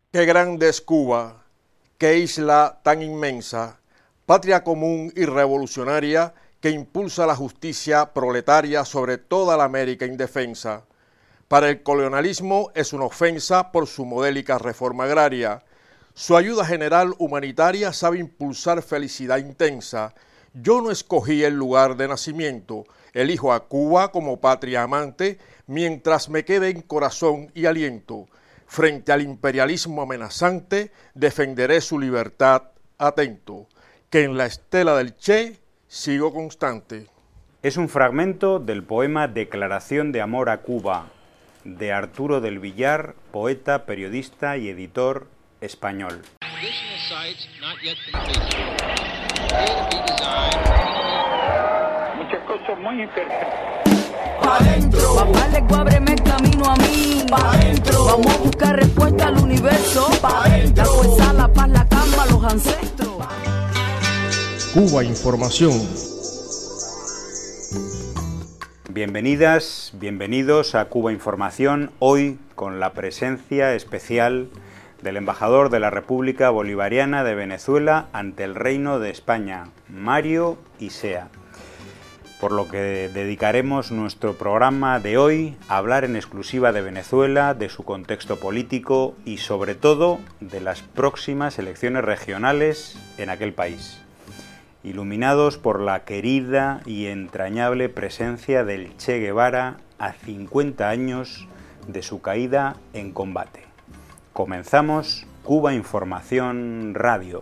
Qué grande es Cuba, qué isla tan inmensa, patria común y revolucionaria que impulsa la justicia proletaria sobre toda la América indefensa. Para el colonialismo es una ofensa por su modélica reforma agraria. Su ayuda general humanitaria sabe impulsar felicidad intensa. Yo no escogí el lugar de nacimiento, elijo a Cuba como patria amante, mientras me quede en corazón y aliento. Frente al imperialismo amenazante, defenderé su libertad atento, que en la estela del Che sigo constante. Es un fragmento del poema Declaración de amor a Cuba, de Arturo del Villar, poeta, periodista y editor español. Muchas cosas muy imperfectas. Pa' dentro. Papá le ábreme el camino a mí. Pa' dentro. Vamos a buscar respuesta al universo. Pa' dentro. La fuerza, la paz, la calma, los ancestros. Cuba Información. Bienvenidas, bienvenidos a Cuba Información, hoy con la presencia especial del embajador de la República Bolivariana de Venezuela ante el Reino de España, Mario Isea. Por lo que dedicaremos nuestro programa de hoy a hablar en exclusiva de Venezuela, de su contexto político y sobre todo de las próximas elecciones regionales en aquel país, iluminados por la querida y entrañable presencia del Che Guevara a 50 años de su caída en combate. Comenzamos Cuba Información Radio.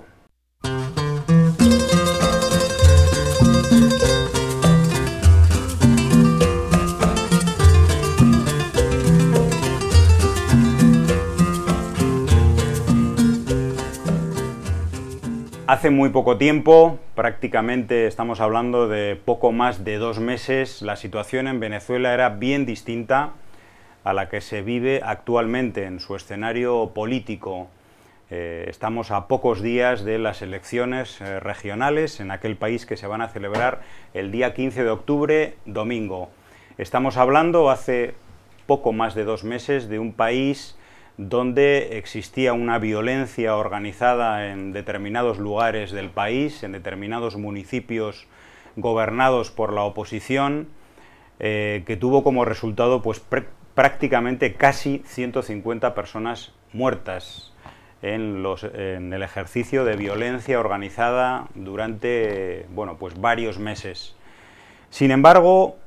Hace muy poco tiempo, prácticamente estamos hablando de poco más de 2 meses, la situación en Venezuela era bien distinta a la que se vive actualmente en su escenario político. Estamos a pocos días de las elecciones regionales en aquel país que se van a celebrar el día 15 de octubre, domingo. Estamos hablando hace poco más de 2 meses de un país donde existía una violencia organizada en determinados lugares del país, en determinados municipios gobernados por la oposición, que tuvo como resultado pues, prácticamente casi 150 personas muertas en el ejercicio de violencia organizada durante pues varios meses. Sin embargo,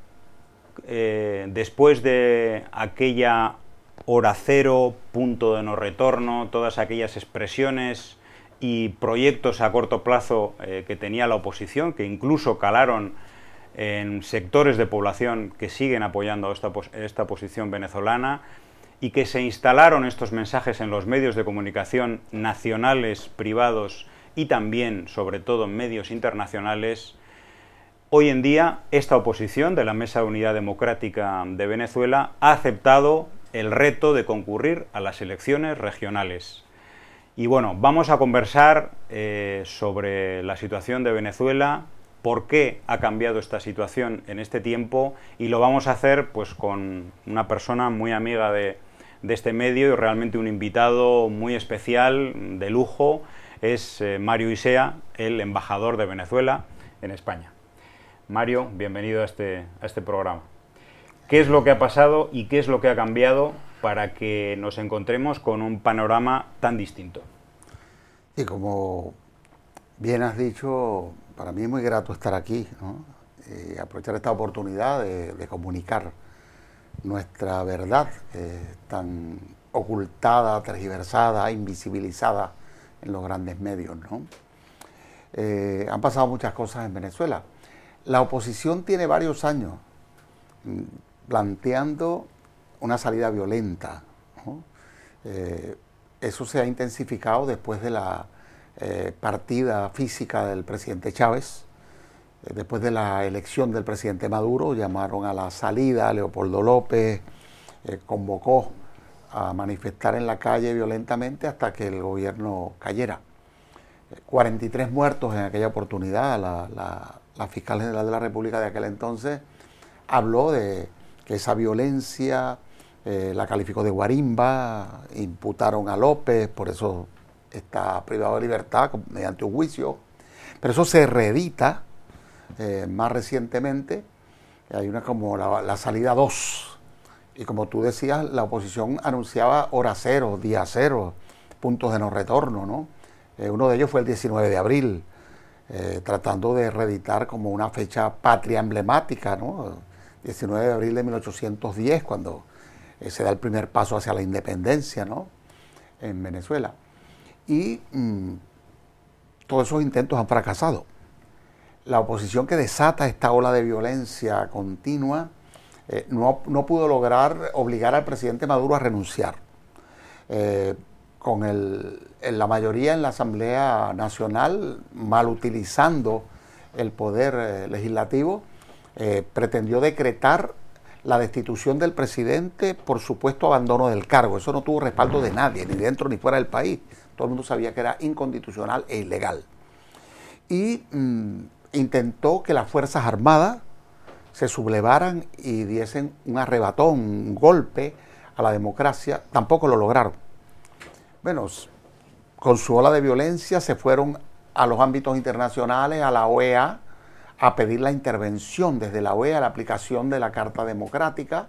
después de aquella hora cero, punto de no retorno, todas aquellas expresiones y proyectos a corto plazo que tenía la oposición, que incluso calaron en sectores de población que siguen apoyando esta posición venezolana y que se instalaron estos mensajes en los medios de comunicación nacionales, privados y también, sobre todo, en medios internacionales. Hoy en día, esta oposición de la Mesa de Unidad Democrática de Venezuela ha aceptado el reto de concurrir a las elecciones regionales. Y bueno, vamos a conversar sobre la situación de Venezuela, por qué ha cambiado esta situación en este tiempo, y lo vamos a hacer pues con una persona muy amiga de este medio y realmente un invitado muy especial, de lujo, es Mario Isea, el embajador de Venezuela en España. Mario, bienvenido a este programa. ¿Qué es lo que ha pasado y qué es lo que ha cambiado para que nos encontremos con un panorama tan distinto? Y como bien has dicho, para mí es muy grato estar aquí, ¿no? Aprovechar esta oportunidad de comunicar nuestra verdad, tan ocultada, tergiversada, invisibilizada en los grandes medios, ¿no? Han pasado muchas cosas en Venezuela. La oposición tiene varios años planteando una salida violenta, ¿no? Eso se ha intensificado después de la partida física del presidente Chávez. Después de la elección del presidente Maduro, llamaron a la salida, Leopoldo López convocó a manifestar en la calle violentamente hasta que el gobierno cayera. 43 muertos en aquella oportunidad. La fiscal general de la República de aquel entonces habló de que esa violencia la calificó de guarimba, imputaron a López, por eso está privado de libertad mediante un juicio, pero eso se reedita más recientemente, hay una como la salida 2, y como tú decías, la oposición anunciaba hora cero, día cero, puntos de no retorno, ¿no? Uno de ellos fue el 19 de abril, tratando de reeditar como una fecha patria emblemática, ¿no? 19 de abril de 1810, cuando se da el primer paso hacia la independencia, ¿no? En Venezuela. Y todos esos intentos han fracasado. La oposición que desata esta ola de violencia continua no pudo lograr obligar al presidente Maduro a renunciar. Con la mayoría en la Asamblea Nacional, mal utilizando el poder legislativo, pretendió decretar la destitución del presidente por supuesto abandono del cargo. Eso no tuvo respaldo de nadie, ni dentro ni fuera del país. Todo el mundo sabía que era inconstitucional e ilegal. Y intentó que las Fuerzas Armadas se sublevaran y diesen un arrebatón, un golpe a la democracia. Tampoco lo lograron. Bueno, con su ola de violencia se fueron a los ámbitos internacionales, a la OEA, a pedir la intervención desde la OEA, la aplicación de la Carta Democrática.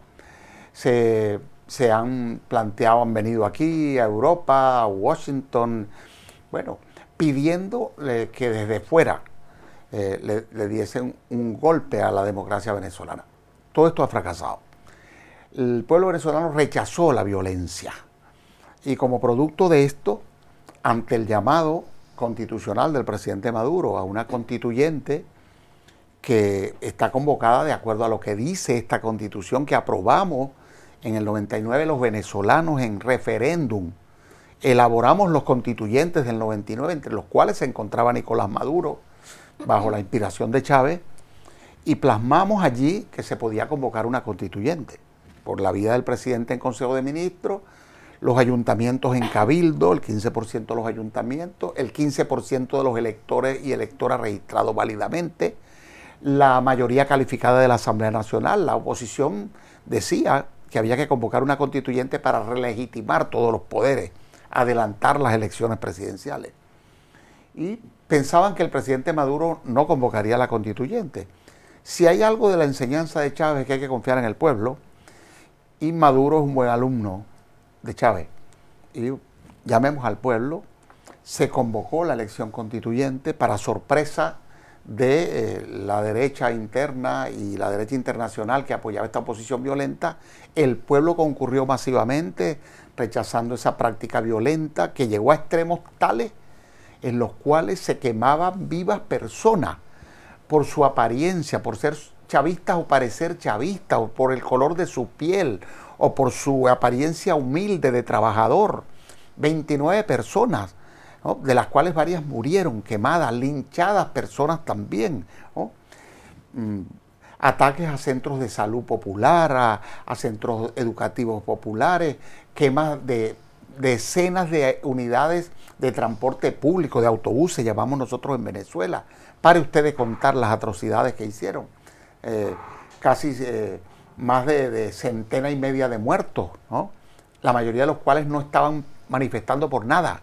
Se han planteado, han venido aquí a Europa, a Washington, bueno, pidiendo que desde fuera le diesen un golpe a la democracia venezolana. Todo esto ha fracasado. El pueblo venezolano rechazó la violencia y como producto de esto, ante el llamado constitucional del presidente Maduro a una constituyente que está convocada de acuerdo a lo que dice esta constitución que aprobamos en el 99 los venezolanos en referéndum, elaboramos los constituyentes del 99, entre los cuales se encontraba Nicolás Maduro, bajo la inspiración de Chávez, y plasmamos allí que se podía convocar una constituyente, por la vía del presidente en Consejo de Ministros, los ayuntamientos en cabildo, el 15% de los ayuntamientos, el 15% de los electores y electoras registrados válidamente, la mayoría calificada de la Asamblea Nacional. La oposición decía que había que convocar una constituyente para relegitimar todos los poderes, adelantar las elecciones presidenciales. Y pensaban que el presidente Maduro no convocaría a la constituyente. Si hay algo de la enseñanza de Chávez que hay que confiar en el pueblo, y Maduro es un buen alumno de Chávez, y llamemos al pueblo, se convocó la elección constituyente para sorpresa de la derecha interna y la derecha internacional que apoyaba esta oposición violenta. El pueblo concurrió masivamente rechazando esa práctica violenta que llegó a extremos tales en los cuales se quemaban vivas personas por su apariencia, por ser chavistas o parecer chavistas, o por el color de su piel, o por su apariencia humilde de trabajador. 29 personas, ¿no?, de las cuales varias murieron quemadas, linchadas personas también, ¿no? Ataques a centros de salud popular, a centros educativos populares, quemas de decenas de unidades de transporte público, de autobuses, llamamos nosotros en Venezuela. Pare usted de contar las atrocidades que hicieron. Casi más de centena y media de muertos, ¿no?, la mayoría de los cuales no estaban manifestando por nada.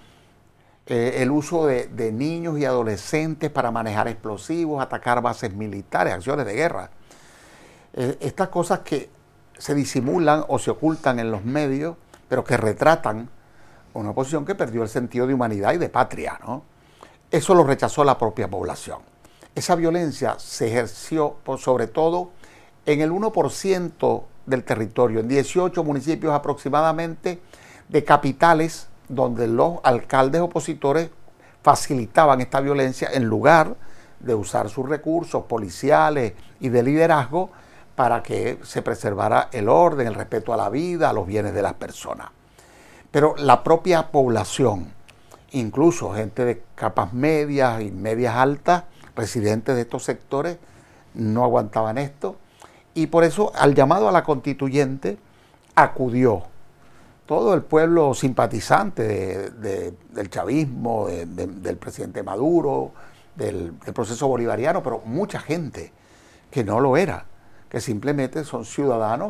El uso de niños y adolescentes para manejar explosivos, atacar bases militares, acciones de guerra. Estas cosas que se disimulan o se ocultan en los medios, pero que retratan una oposición que perdió el sentido de humanidad y de patria, ¿no? Eso lo rechazó la propia población. Esa violencia se ejerció sobre todo en el 1% del territorio, en 18 municipios aproximadamente de capitales, donde los alcaldes opositores facilitaban esta violencia en lugar de usar sus recursos policiales y de liderazgo para que se preservara el orden, el respeto a la vida, a los bienes de las personas. Pero la propia población, incluso gente de capas medias y medias altas, residentes de estos sectores, no aguantaban esto, y por eso al llamado a la constituyente acudió todo el pueblo simpatizante del chavismo, del presidente Maduro, del proceso bolivariano, pero mucha gente que no lo era, que simplemente son ciudadanos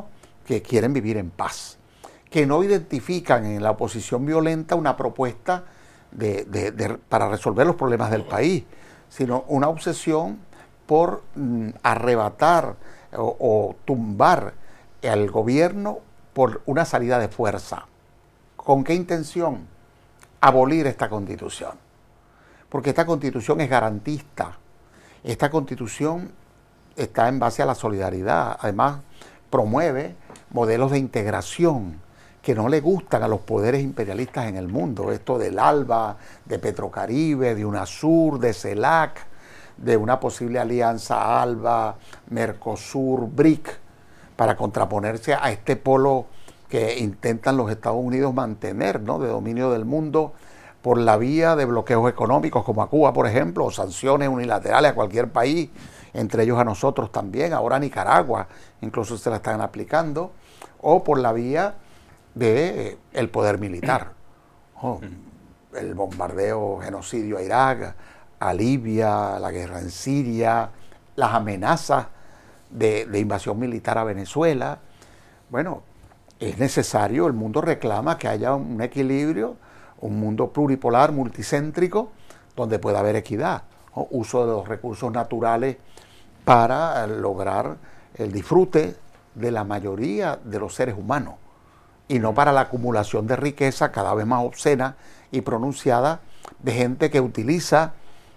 que quieren vivir en paz, que no identifican en la oposición violenta una propuesta para resolver los problemas del país, sino una obsesión por arrebatar o tumbar al gobierno por una salida de fuerza. ¿Con qué intención? Abolir esta Constitución. Porque esta Constitución es garantista. Esta Constitución está en base a la solidaridad. Además, promueve modelos de integración que no le gustan a los poderes imperialistas en el mundo. Esto del ALBA, de Petrocaribe, de UNASUR, de CELAC, de una posible alianza ALBA, Mercosur, BRIC, para contraponerse a este polo que intentan los Estados Unidos mantener, ¿no?, de dominio del mundo por la vía de bloqueos económicos, como a Cuba, por ejemplo, o sanciones unilaterales a cualquier país, entre ellos a nosotros también, ahora a Nicaragua, incluso se la están aplicando, o por la vía de el poder militar, el bombardeo, genocidio a Irak, a Libia, la guerra en Siria, las amenazas de invasión militar a Venezuela. Bueno, es necesario, el mundo reclama que haya un equilibrio, un mundo pluripolar, multicéntrico, donde pueda haber equidad, uso de los recursos naturales para lograr el disfrute de la mayoría de los seres humanos, y no para la acumulación de riqueza cada vez más obscena y pronunciada de gente que utiliza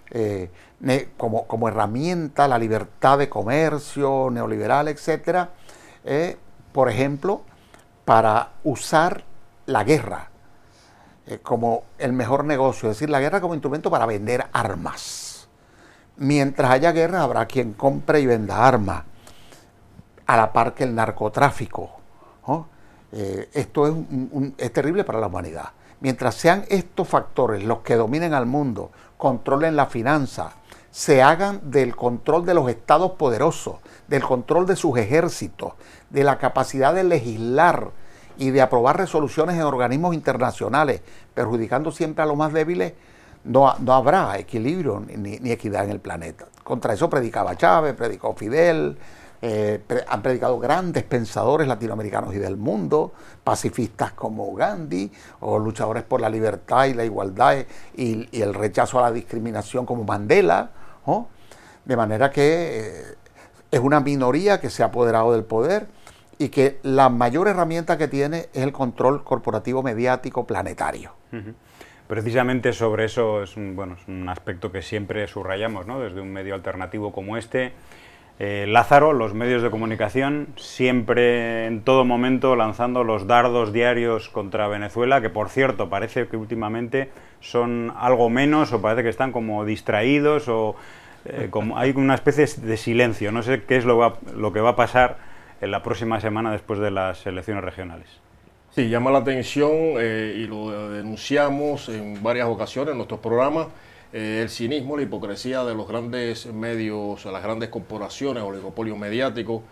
como herramienta la libertad de comercio neoliberal, etcétera, por ejemplo, para usar la guerra como el mejor negocio, es decir, la guerra como instrumento para vender armas. Mientras haya guerra habrá quien compre y venda armas, a la par que el narcotráfico, ¿no? Esto es terrible para la humanidad. Mientras sean estos factores los que dominen al mundo, controlen la finanza, se hagan del control de los estados poderosos, del control de sus ejércitos, de la capacidad de legislar y de aprobar resoluciones en organismos internacionales, perjudicando siempre a los más débiles, no habrá equilibrio ni equidad en el planeta. Contra eso predicaba Chávez, predicó Fidel, han predicado grandes pensadores latinoamericanos y del mundo, pacifistas como Gandhi, o luchadores por la libertad y la igualdad y el rechazo a la discriminación como Mandela, ¿no? De manera que es una minoría que se ha apoderado del poder y que la mayor herramienta que tiene es el control corporativo mediático planetario. Precisamente sobre eso es un aspecto que siempre subrayamos, ¿no?, desde un medio alternativo como este. Lázaro, los medios de comunicación, siempre en todo momento lanzando los dardos diarios contra Venezuela, que por cierto parece que últimamente son algo menos, o parece que están como distraídos, o como hay una especie de silencio. No sé qué es lo que va a pasar en la próxima semana después de las elecciones regionales. Sí, llama la atención y lo denunciamos en varias ocasiones en nuestros programas, el cinismo, la hipocresía de los grandes medios, las grandes corporaciones, oligopolios mediáticos,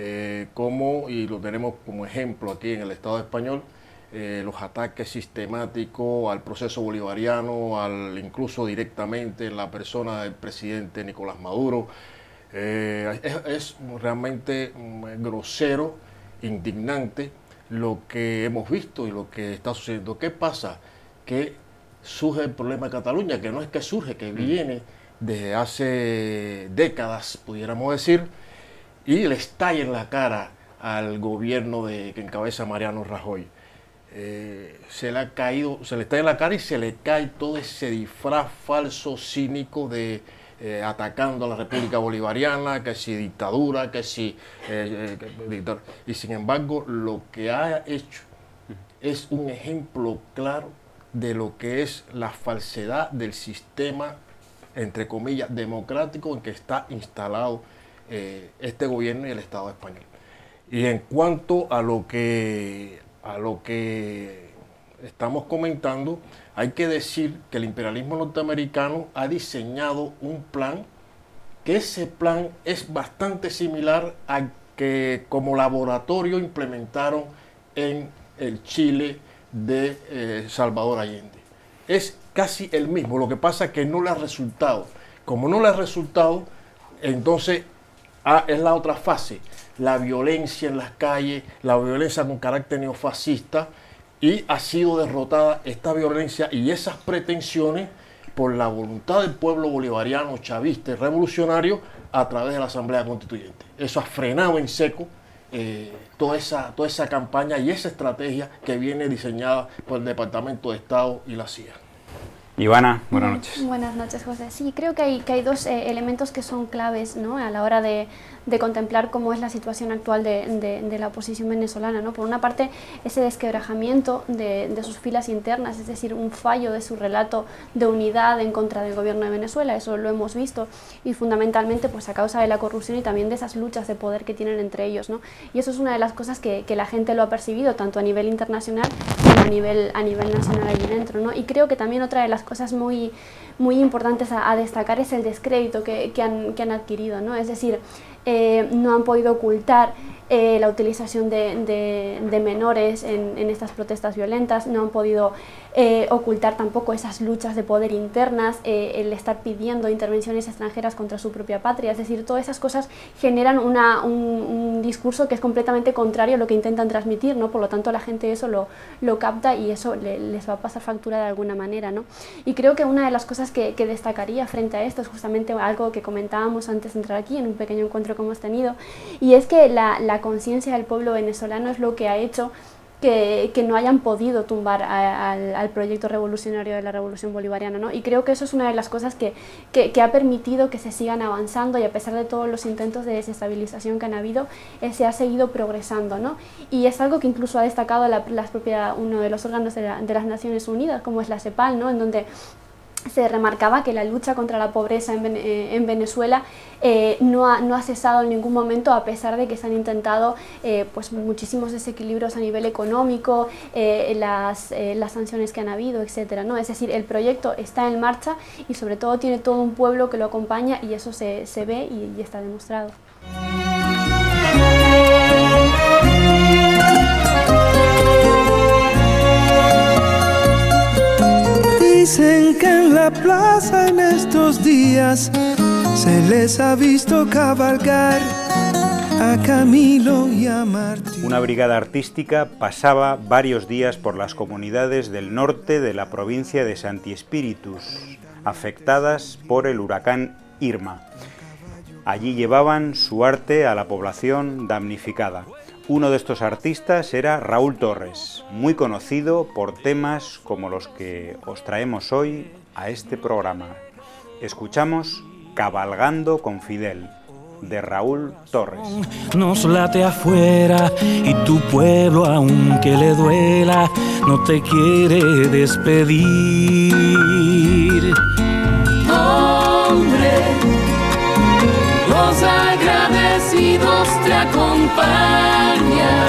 y lo tenemos como ejemplo aquí en el Estado español, los ataques sistemáticos al proceso bolivariano, incluso directamente en la persona del presidente Nicolás Maduro. Es realmente grosero, indignante lo que hemos visto y lo que está sucediendo. ¿Qué pasa? Que surge el problema de Cataluña, que no es que surge, que viene desde hace décadas, pudiéramos decir, y le estalla en la cara al gobierno que encabeza Mariano Rajoy. Se le está en la cara y se le cae todo ese disfraz falso, cínico de atacando a la República Bolivariana, que si dictadura, que si dictadura. Y sin embargo, lo que ha hecho es un ejemplo claro de lo que es la falsedad del sistema, entre comillas, democrático en que está instalado este gobierno y el Estado español. Y en cuanto a lo que estamos comentando, hay que decir que el imperialismo norteamericano ha diseñado un plan, que ese plan es bastante similar al que como laboratorio implementaron en el Chile de Salvador Allende. Es casi el mismo, lo que pasa es que no le ha resultado. Como no le ha resultado, entonces es la otra fase, la violencia en las calles, la violencia con carácter neofascista, y ha sido derrotada esta violencia y esas pretensiones por la voluntad del pueblo bolivariano, chavista y revolucionario a través de la Asamblea Constituyente. Eso ha frenado en seco toda esa campaña y esa estrategia que viene diseñada por el Departamento de Estado y la CIA. Ivana, buenas noches. Buenas noches, José. Sí, creo que hay dos elementos que son claves, ¿no?, a la hora de contemplar cómo es la situación actual de la oposición venezolana, ¿no? Por una parte, ese desquebrajamiento de sus filas internas, es decir, un fallo de su relato de unidad en contra del gobierno de Venezuela, eso lo hemos visto, y fundamentalmente pues a causa de la corrupción y también de esas luchas de poder que tienen entre ellos, ¿no? Y eso es una de las cosas que la gente lo ha percibido, tanto a nivel internacional como a nivel nacional allí dentro, ¿no? Y creo que también otra de las cosas muy importantes a destacar es el descrédito que han adquirido, ¿no? Es decir, no han podido ocultar la utilización de menores en estas protestas violentas, no han podido ocultar tampoco esas luchas de poder internas, el estar pidiendo intervenciones extranjeras contra su propia patria, es decir, todas esas cosas generan un discurso que es completamente contrario a lo que intentan transmitir, ¿no? Por lo tanto la gente eso lo capta y eso les va a pasar factura de alguna manera, ¿no? Y creo que una de las cosas que destacaría frente a esto es justamente algo que comentábamos antes de entrar aquí en un pequeño encuentro que hemos tenido, y es que la conciencia del pueblo venezolano es lo que ha hecho que no hayan podido tumbar al proyecto revolucionario de la Revolución Bolivariana, ¿no? Y creo que eso es una de las cosas que ha permitido que se sigan avanzando, y a pesar de todos los intentos de desestabilización que han habido, se ha seguido progresando, ¿no? Y es algo que incluso ha destacado uno de los órganos de las Naciones Unidas, como es la CEPAL, ¿no? En donde se remarcaba que la lucha contra la pobreza en Venezuela no ha cesado en ningún momento, a pesar de que se han intentado pues muchísimos desequilibrios a nivel económico, las sanciones que han habido, etcétera, ¿no? Es decir, el proyecto está en marcha y sobre todo tiene todo un pueblo que lo acompaña, y eso se ve y está demostrado. Dicen que en la plaza en estos días se les ha visto cabalgar a Camilo y a Martín. Una brigada artística pasaba varios días por las comunidades del norte de la provincia de Santi Espíritus, afectadas por el huracán Irma. Allí llevaban su arte a la población damnificada. Uno de estos artistas era Raúl Torres, muy conocido por temas como los que os traemos hoy a este programa. Escuchamos Cabalgando con Fidel, de Raúl Torres. Nos late afuera y tu pueblo, aunque le duela, no te quiere despedir. Hombre, los agradecidos te acompañan,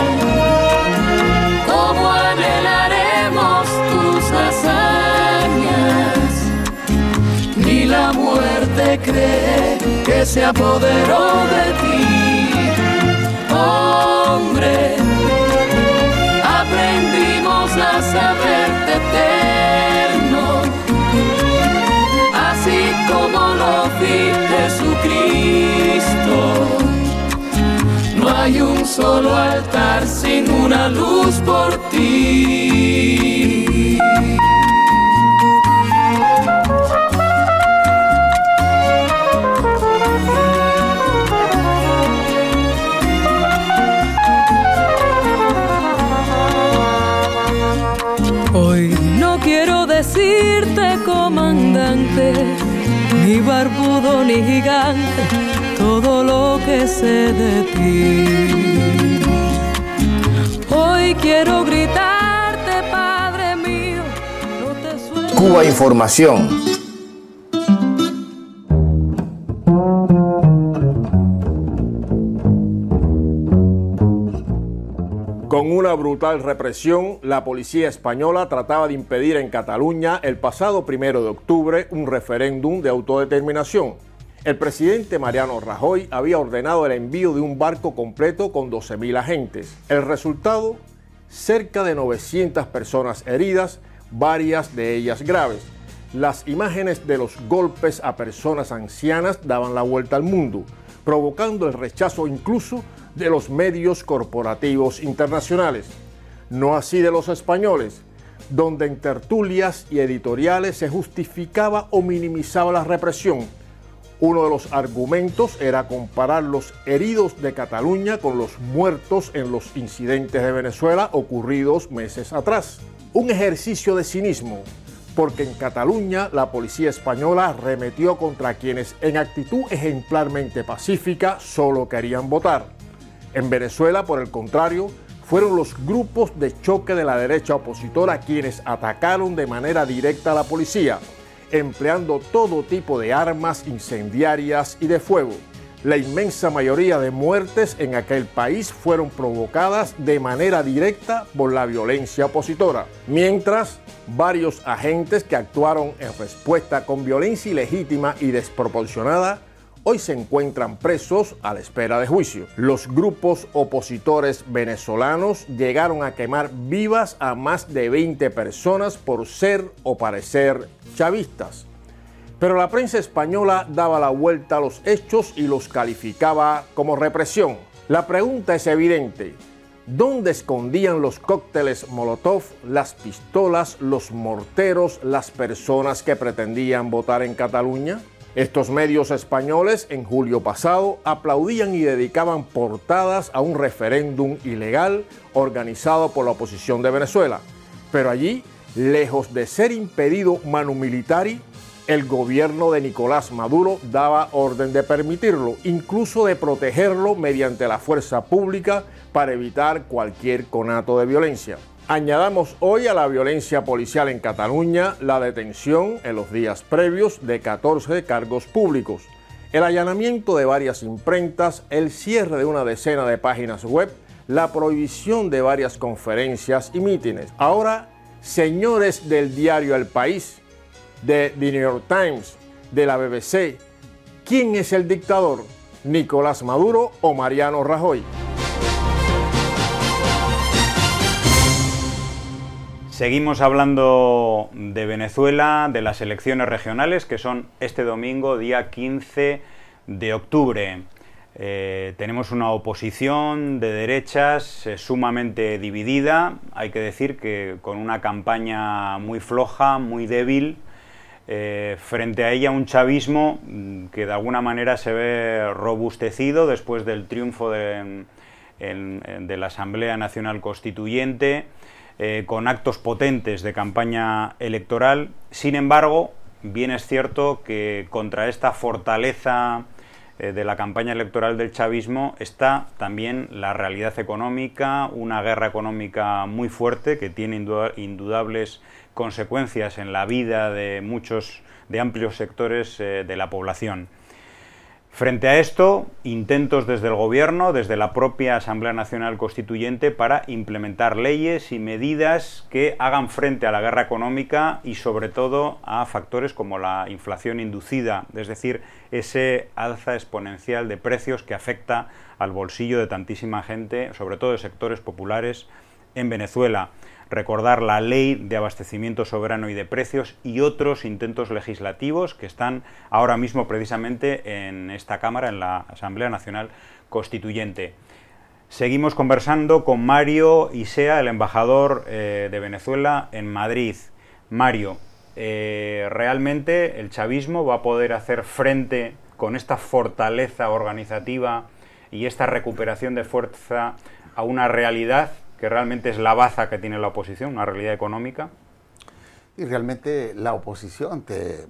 como anhelaremos tus hazañas. Ni la muerte cree que se apoderó de ti. Hombre, aprendimos a saberte eterno, así como lo vi Jesucristo. No hay un solo altar sin una luz por ti. Hoy no quiero decirte comandante, ni barbudo ni gigante, todo lo que sé de ti. Hoy quiero gritarte, Padre mío, no te sueltes. Cuba Información. Con una brutal represión, la policía española trataba de impedir en Cataluña el pasado 1 de octubre un referéndum de autodeterminación. El presidente Mariano Rajoy había ordenado el envío de un barco completo con 12.000 agentes. El resultado, cerca de 900 personas heridas, varias de ellas graves. Las imágenes de los golpes a personas ancianas daban la vuelta al mundo, provocando el rechazo incluso de los medios corporativos internacionales. No así de los españoles, donde en tertulias y editoriales se justificaba o minimizaba la represión. Uno de los argumentos era comparar los heridos de Cataluña con los muertos en los incidentes de Venezuela ocurridos meses atrás. Un ejercicio de cinismo, porque en Cataluña la policía española arremetió contra quienes en actitud ejemplarmente pacífica solo querían votar. En Venezuela, por el contrario, fueron los grupos de choque de la derecha opositora quienes atacaron de manera directa a la policía, empleando todo tipo de armas incendiarias y de fuego. La inmensa mayoría de muertes en aquel país fueron provocadas de manera directa por la violencia opositora, mientras varios agentes que actuaron en respuesta con violencia ilegítima y desproporcionada hoy se encuentran presos a la espera de juicio. Los grupos opositores venezolanos llegaron a quemar vivas a más de 20 personas por ser o parecer chavistas. Pero la prensa española daba la vuelta a los hechos y los calificaba como represión. La pregunta es evidente: ¿dónde escondían los cócteles Molotov, las pistolas, los morteros, las personas que pretendían votar en Cataluña? Estos medios españoles en julio pasado aplaudían y dedicaban portadas a un referéndum ilegal organizado por la oposición de Venezuela. Pero allí, lejos de ser impedido manu militari, el gobierno de Nicolás Maduro daba orden de permitirlo, incluso de protegerlo mediante la fuerza pública para evitar cualquier conato de violencia. Añadamos hoy a la violencia policial en Cataluña la detención en los días previos de 14 cargos públicos, el allanamiento de varias imprentas, el cierre de una decena de páginas web, la prohibición de varias conferencias y mítines. Ahora, señores del diario El País, de The New York Times, de la BBC, ¿quién es el dictador? ¿Nicolás Maduro o Mariano Rajoy? Seguimos hablando de Venezuela, de las elecciones regionales, que son este domingo, día 15 de octubre. Tenemos una oposición de derechas sumamente dividida, hay que decir que con una campaña muy floja, muy débil, frente a ella un chavismo que de alguna manera se ve robustecido después del triunfo de la Asamblea Nacional Constituyente, con actos potentes de campaña electoral. Sin embargo, bien es cierto que contra esta fortaleza de la campaña electoral del chavismo está también la realidad económica, una guerra económica muy fuerte que tiene indudables consecuencias en la vida de amplios sectores de la población. Frente a esto, intentos desde el Gobierno, desde la propia Asamblea Nacional Constituyente, para implementar leyes y medidas que hagan frente a la guerra económica y sobre todo a factores como la inflación inducida, es decir, ese alza exponencial de precios que afecta al bolsillo de tantísima gente, sobre todo de sectores populares en Venezuela. Recordar la ley de abastecimiento soberano y de precios y otros intentos legislativos que están ahora mismo precisamente en esta Cámara, en la Asamblea Nacional Constituyente. Seguimos conversando con Mario Isea, el embajador de Venezuela en Madrid. Mario, ¿realmente el chavismo va a poder hacer frente con esta fortaleza organizativa y esta recuperación de fuerza a una realidad que realmente es la baza que tiene la oposición, una realidad económica? Y realmente la oposición ante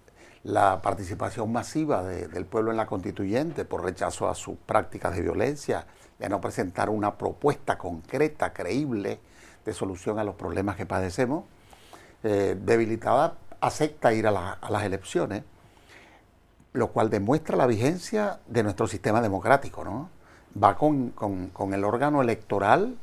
la participación masiva del pueblo en la constituyente por rechazo a sus prácticas de violencia, de no presentar una propuesta concreta, creíble, de solución a los problemas que padecemos, debilitada, acepta ir a las elecciones, lo cual demuestra la vigencia de nuestro sistema democrático, ¿no? Va con el órgano electoral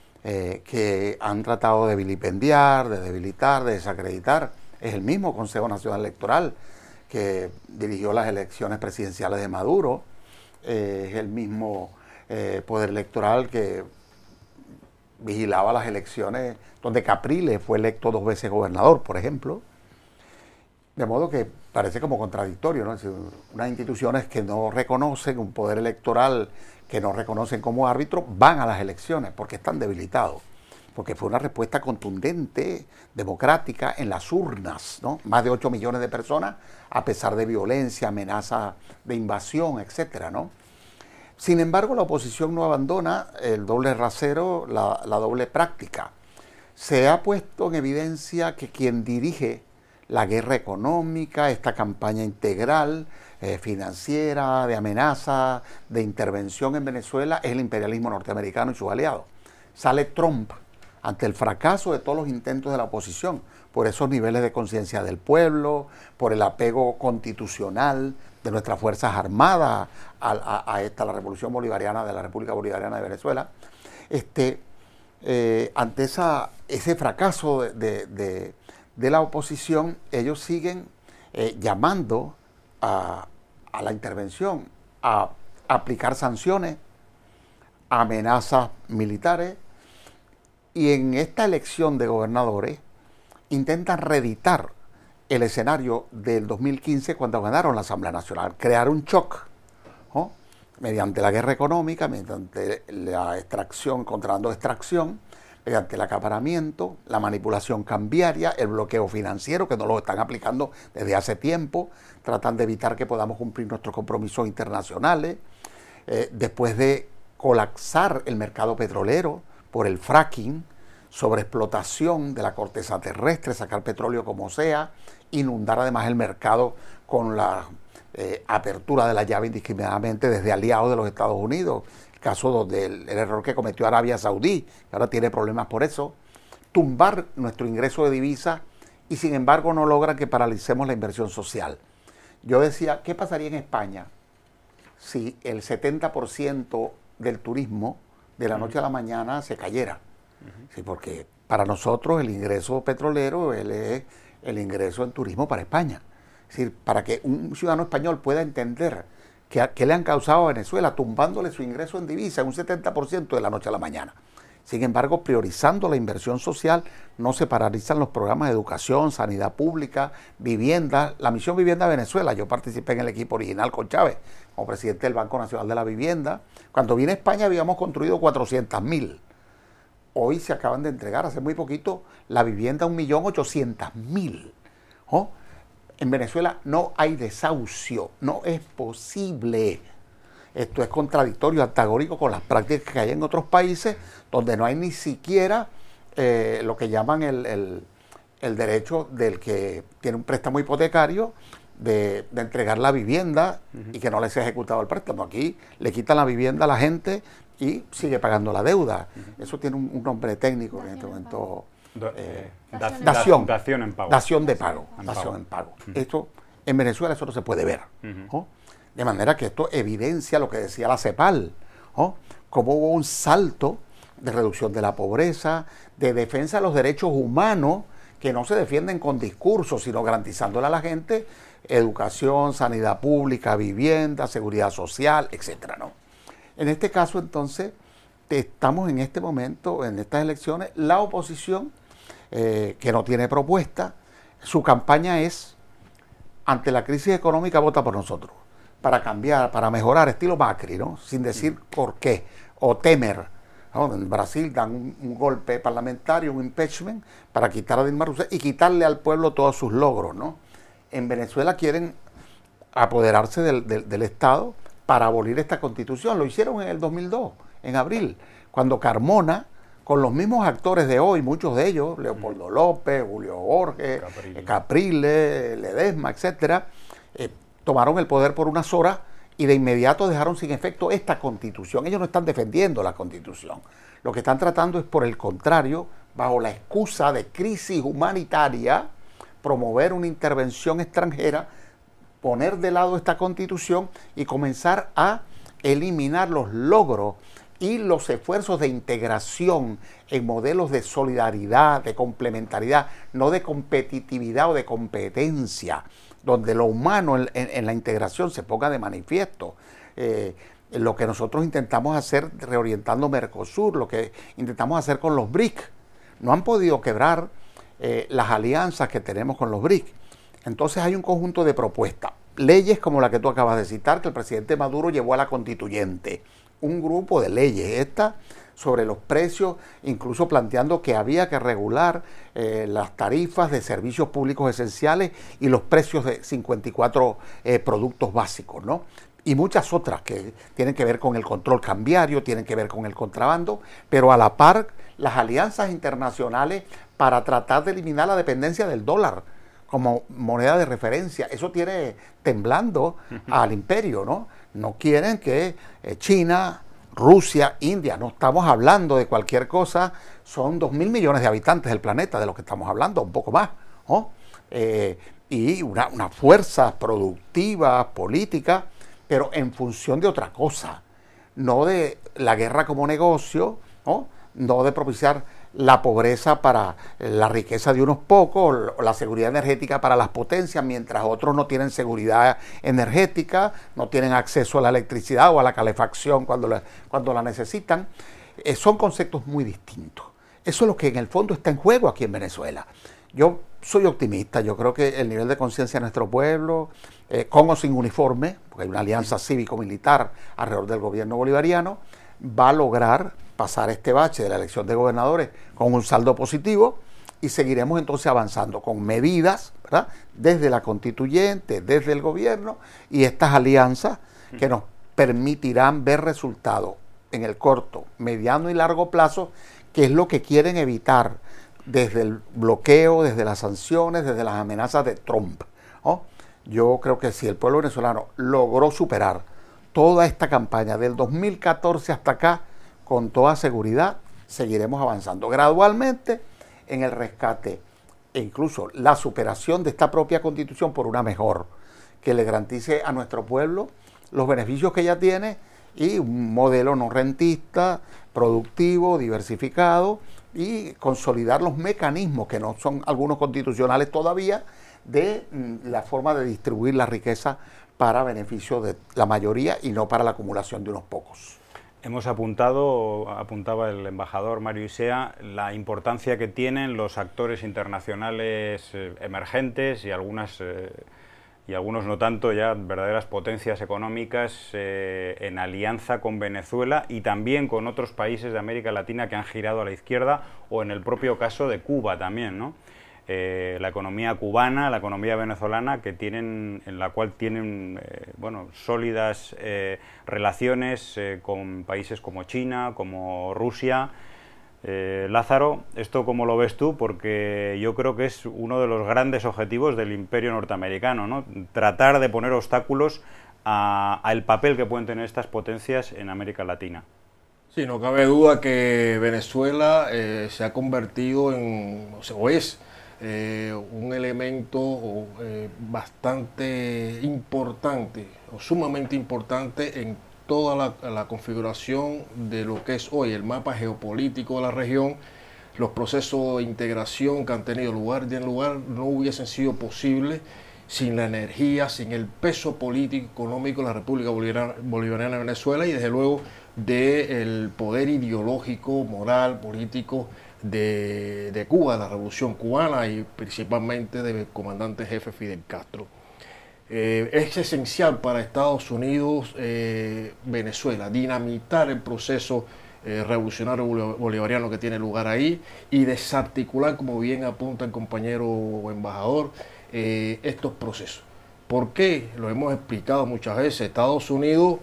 que han tratado de vilipendiar, de debilitar, de desacreditar. Es el mismo Consejo Nacional Electoral que dirigió las elecciones presidenciales de Maduro, es el mismo poder electoral que vigilaba las elecciones donde Capriles fue electo 2 veces gobernador, por ejemplo. De modo que parece como contradictorio, ¿no? Es decir, unas instituciones que no reconocen un poder electoral, que no reconocen como árbitro, van a las elecciones porque están debilitados. Porque fue una respuesta contundente, democrática, en las urnas, ¿no? Más de 8 millones de personas, a pesar de violencia, amenaza de invasión, etcétera, ¿no? Sin embargo, la oposición no abandona el doble rasero, la doble práctica. Se ha puesto en evidencia que quien dirige la guerra económica, esta campaña integral, financiera, de amenaza, de intervención en Venezuela, es el imperialismo norteamericano y sus aliados. Sale Trump ante el fracaso de todos los intentos de la oposición, por esos niveles de conciencia del pueblo, por el apego constitucional de nuestras Fuerzas Armadas a la Revolución Bolivariana de la República Bolivariana de Venezuela. Ante ese fracaso de la oposición, ellos siguen llamando a la intervención, a aplicar sanciones, amenazas militares, y en esta elección de gobernadores intentan reeditar el escenario del 2015 cuando ganaron la Asamblea Nacional, crear un shock, ¿no? Mediante la guerra económica, mediante la extracción, controlando extracción, mediante el acaparamiento, la manipulación cambiaria, el bloqueo financiero, que no lo están aplicando desde hace tiempo, tratan de evitar que podamos cumplir nuestros compromisos internacionales, después de colapsar el mercado petrolero por el fracking, sobreexplotación de la corteza terrestre, sacar petróleo como sea, inundar además el mercado con la apertura de la llave indiscriminadamente desde aliados de los Estados Unidos, el caso del error que cometió Arabia Saudí, que ahora tiene problemas por eso, tumbar nuestro ingreso de divisas y sin embargo no logran que paralicemos la inversión social. Yo decía, ¿qué pasaría en España si el 70% del turismo de la noche a la mañana se cayera? Sí, porque para nosotros el ingreso petrolero es el ingreso en turismo para España. Es decir, para que un ciudadano español pueda entender que le han causado a Venezuela tumbándole su ingreso en divisa un 70% de la noche a la mañana. Sin embargo, priorizando la inversión social, no se paralizan los programas de educación, sanidad pública, vivienda. La misión Vivienda Venezuela, yo participé en el equipo original con Chávez, como presidente del Banco Nacional de la Vivienda. Cuando vine a España habíamos construido 400.000. Hoy se acaban de entregar, hace muy poquito, la vivienda 1.800.000. ¿Oh? En Venezuela no hay desahucio, no es posible. Esto es contradictorio, antagónico con las prácticas que hay en otros países, donde no hay ni siquiera lo que llaman el derecho del que tiene un préstamo hipotecario de entregar la vivienda y que no le sea ejecutado el préstamo. Aquí le quitan la vivienda a la gente y sigue pagando la deuda. Eso tiene un nombre técnico en este momento. Dación en pago. Dación de pago. Dación en pago. Esto, en Venezuela eso no se puede ver. ¿No? De manera que esto evidencia lo que decía la CEPAL, ¿no? Cómo hubo un salto de reducción de la pobreza, de defensa de los derechos humanos, que no se defienden con discursos, sino garantizándole a la gente educación, sanidad pública, vivienda, seguridad social, etcétera, ¿no? En este caso, entonces, estamos en este momento, en estas elecciones, la oposición, que no tiene propuesta, su campaña es, ante la crisis económica, vota por nosotros, para cambiar, para mejorar, estilo Macri, ¿no? Sin decir por qué, o Temer, ¿no? En Brasil dan un golpe parlamentario, un impeachment, para quitar a Dilma Rousseff y quitarle al pueblo todos sus logros, ¿no? En Venezuela quieren apoderarse del Estado para abolir esta constitución. Lo hicieron en el 2002, en abril, cuando Carmona, con los mismos actores de hoy, muchos de ellos, Leopoldo López, Julio Borges, Capriles, Ledesma, etcétera, tomaron el poder por unas horas y de inmediato dejaron sin efecto esta constitución. Ellos no están defendiendo la constitución. Lo que están tratando es, por el contrario, bajo la excusa de crisis humanitaria, promover una intervención extranjera, poner de lado esta constitución y comenzar a eliminar los logros y los esfuerzos de integración en modelos de solidaridad, de complementariedad, no de competitividad o de competencia, donde lo humano en la integración se ponga de manifiesto. Lo que nosotros intentamos hacer reorientando Mercosur, lo que intentamos hacer con los BRIC, no han podido quebrar las alianzas que tenemos con los BRIC. Entonces hay un conjunto de propuestas, leyes como la que tú acabas de citar, que el presidente Maduro llevó a la constituyente, un grupo de leyes, sobre los precios, incluso planteando que había que regular las tarifas de servicios públicos esenciales y los precios de 54 productos básicos, ¿no? Y muchas otras que tienen que ver con el control cambiario, tienen que ver con el contrabando, pero a la par las alianzas internacionales para tratar de eliminar la dependencia del dólar como moneda de referencia. Eso tiene temblando al imperio, ¿no? No quieren que China, Rusia, India, no estamos hablando de cualquier cosa, son 2.000 millones de habitantes del planeta de lo que estamos hablando, un poco más, ¿no? Y una fuerza productiva, política, pero en función de otra cosa, no de la guerra como negocio, no de propiciar la pobreza para la riqueza de unos pocos, o la seguridad energética para las potencias, mientras otros no tienen seguridad energética, no tienen acceso a la electricidad o a la calefacción cuando la necesitan. Son conceptos muy distintos. Eso es lo que en el fondo está en juego aquí en Venezuela. Yo soy optimista, yo creo que el nivel de conciencia de nuestro pueblo, con o sin uniforme, porque hay una alianza cívico-militar alrededor del gobierno bolivariano, va a lograr pasar este bache de la elección de gobernadores con un saldo positivo y seguiremos entonces avanzando con medidas, ¿verdad?, desde la constituyente, desde el gobierno y estas alianzas que nos permitirán ver resultados en el corto, mediano y largo plazo, que es lo que quieren evitar desde el bloqueo, desde las sanciones, desde las amenazas de Trump, ¿no? Yo creo que si el pueblo venezolano logró superar toda esta campaña del 2014 hasta acá, con toda seguridad seguiremos avanzando gradualmente en el rescate e incluso la superación de esta propia constitución por una mejor, que le garantice a nuestro pueblo los beneficios que ya tiene y un modelo no rentista, productivo, diversificado, y consolidar los mecanismos, que no son algunos constitucionales todavía, de la forma de distribuir la riqueza para beneficio de la mayoría y no para la acumulación de unos pocos. Hemos apuntaba el embajador Mario Isea, la importancia que tienen los actores internacionales emergentes y algunos no tanto, ya verdaderas potencias económicas en alianza con Venezuela y también con otros países de América Latina que han girado a la izquierda, o en el propio caso de Cuba también, ¿no? La economía cubana, la economía venezolana, en la cual tienen sólidas relaciones con países como China, como Rusia. Lázaro, ¿esto cómo lo ves tú? Porque yo creo que es uno de los grandes objetivos del imperio norteamericano, ¿no? Tratar de poner obstáculos al papel que pueden tener estas potencias en América Latina. Sí, no cabe duda que Venezuela se ha convertido o es un elemento bastante importante o sumamente importante en toda la configuración de lo que es hoy el mapa geopolítico de la región. Los procesos de integración que han tenido lugar no hubiesen sido posibles sin la energía, sin el peso político económico de la República Bolivariana de Venezuela y desde luego del poder ideológico, moral, político de Cuba, de la Revolución Cubana y principalmente del comandante jefe Fidel Castro. Es esencial para Estados Unidos, Venezuela, dinamitar el proceso revolucionario bolivariano que tiene lugar ahí y desarticular, como bien apunta el compañero embajador, estos procesos. ¿Por qué? Lo hemos explicado muchas veces. Estados Unidos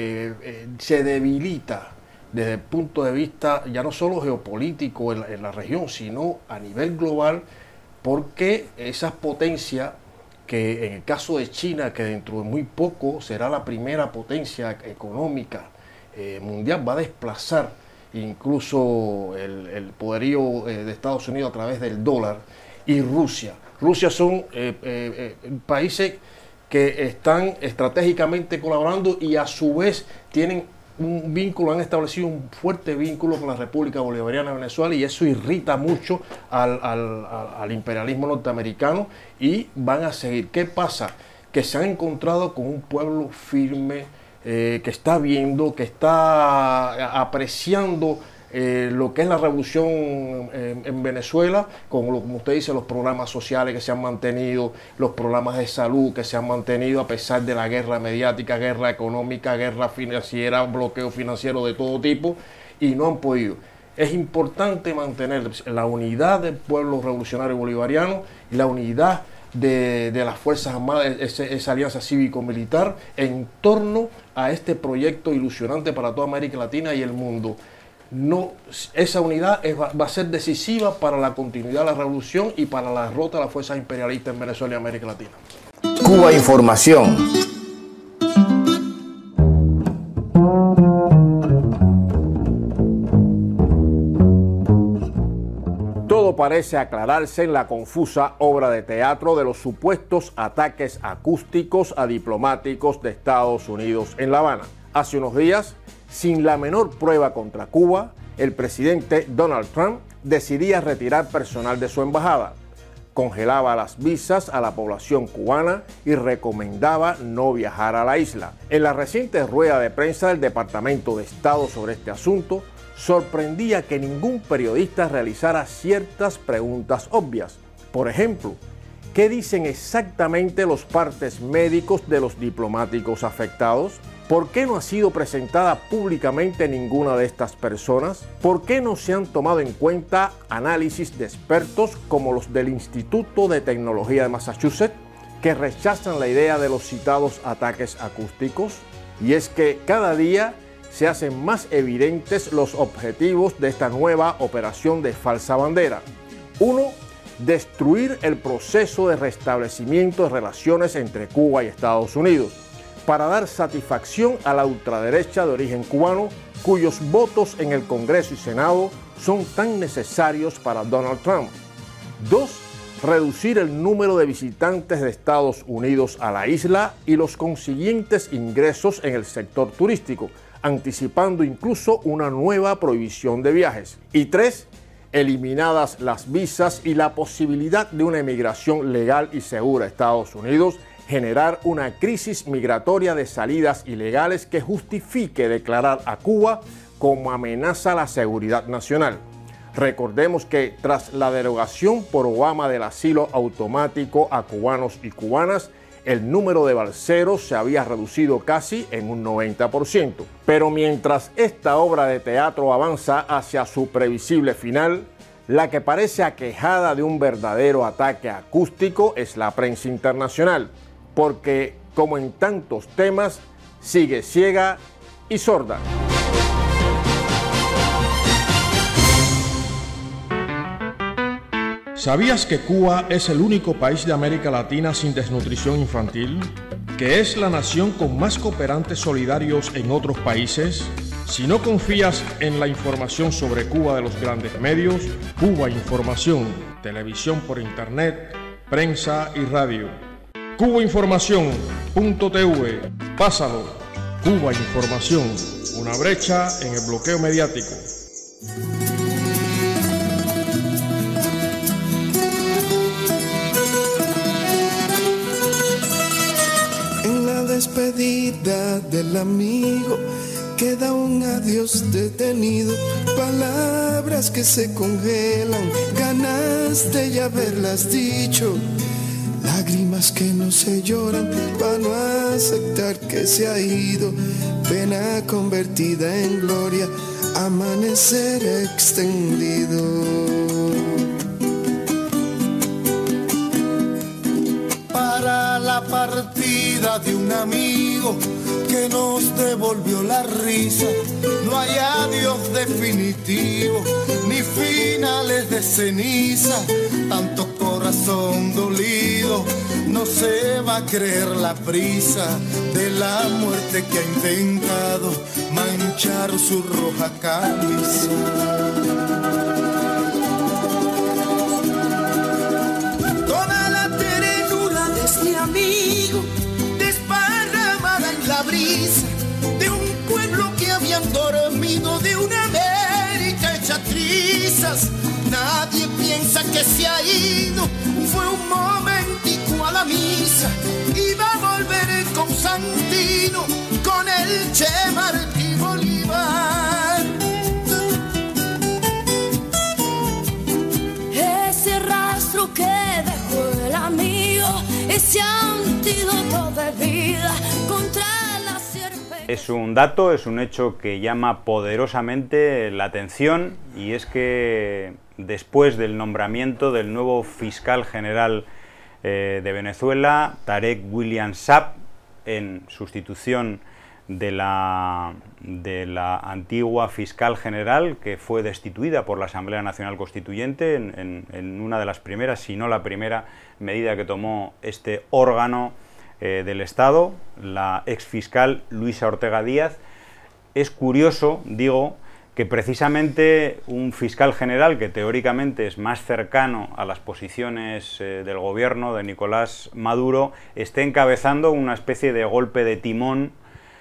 se debilita desde el punto de vista ya no solo geopolítico en la región, sino a nivel global, porque esas potencias que en el caso de China, que dentro de muy poco será la primera potencia económica mundial, va a desplazar incluso el poderío de Estados Unidos a través del dólar, y Rusia. Rusia son países que están estratégicamente colaborando y a su vez tienen un vínculo, han establecido un fuerte vínculo con la República Bolivariana de Venezuela, y eso irrita mucho al imperialismo norteamericano, y van a seguir. ¿Qué pasa? Que se han encontrado con un pueblo firme, que está viendo, que está apreciando lo que es la revolución en Venezuela, como usted dice, los programas sociales que se han mantenido, los programas de salud que se han mantenido a pesar de la guerra mediática, guerra económica, guerra financiera, bloqueo financiero de todo tipo, y no han podido. Es importante mantener la unidad del pueblo revolucionario bolivariano y la unidad de las Fuerzas Armadas, esa alianza cívico-militar, en torno a este proyecto ilusionante para toda América Latina y el mundo. No, esa unidad va a ser decisiva para la continuidad de la revolución y para la derrota de las fuerzas imperialistas en Venezuela y América Latina. Cuba Información. Todo parece aclararse en la confusa obra de teatro de los supuestos ataques acústicos a diplomáticos de Estados Unidos en La Habana. Hace unos días, sin la menor prueba contra Cuba, el presidente Donald Trump decidía retirar personal de su embajada, congelaba las visas a la población cubana y recomendaba no viajar a la isla. En la reciente rueda de prensa del Departamento de Estado sobre este asunto, sorprendía que ningún periodista realizara ciertas preguntas obvias. Por ejemplo, ¿qué dicen exactamente los partes médicos de los diplomáticos afectados? ¿Por qué no ha sido presentada públicamente ninguna de estas personas? ¿Por qué no se han tomado en cuenta análisis de expertos como los del Instituto de Tecnología de Massachusetts, que rechazan la idea de los citados ataques acústicos? Y es que cada día se hacen más evidentes los objetivos de esta nueva operación de falsa bandera. Uno, destruir el proceso de restablecimiento de relaciones entre Cuba y Estados Unidos, para dar satisfacción a la ultraderecha de origen cubano, cuyos votos en el Congreso y Senado son tan necesarios para Donald Trump. 2. Reducir el número de visitantes de Estados Unidos a la isla y los consiguientes ingresos en el sector turístico, anticipando incluso una nueva prohibición de viajes. Y 3. Eliminadas las visas y la posibilidad de una emigración legal y segura a Estados Unidos, generar una crisis migratoria de salidas ilegales que justifique declarar a Cuba como amenaza a la seguridad nacional. Recordemos que tras la derogación por Obama del asilo automático a cubanos y cubanas, el número de balseros se había reducido casi en un 90%. Pero mientras esta obra de teatro avanza hacia su previsible final, la que parece aquejada de un verdadero ataque acústico es la prensa internacional, porque, como en tantos temas, sigue ciega y sorda. ¿Sabías que Cuba es el único país de América Latina sin desnutrición infantil? ¿Que es la nación con más cooperantes solidarios en otros países? Si no confías en la información sobre Cuba de los grandes medios, Cuba Información, televisión por internet, prensa y radio. cubainformación.tv, pásalo. Cuba Información, una brecha en el bloqueo mediático. En la despedida del amigo queda un adiós detenido, palabras que se congelan, ganas de ya haberlas dicho. Lágrimas que no se lloran para no aceptar que se ha ido, pena convertida en gloria, amanecer extendido. Para la partida de un amigo que nos devolvió la risa, no hay adiós definitivo, ni finales de ceniza, tanto corazón dolido, no se va a creer la prisa de la muerte que ha intentado manchar su roja camisa. Toda la ternura de este amigo desparramada en la brisa de un pueblo que habían dormido, de una América hecha trizas. Nadie piensa que se ha ido, fue un momentico a la misa, iba a volver con Santino, con el Che Martí Bolívar. ese antídoto de vida contra la sierpe. Es un dato, es un hecho que llama poderosamente la atención, y es que después del nombramiento del nuevo fiscal general de Venezuela, Tarek William Saab, en sustitución de la antigua fiscal general, que fue destituida por la Asamblea Nacional Constituyente en una de las primeras, si no la primera medida que tomó este órgano del Estado, la exfiscal Luisa Ortega Díaz. Es curioso, digo, que precisamente un fiscal general que teóricamente es más cercano a las posiciones del gobierno de Nicolás Maduro esté encabezando una especie de golpe de timón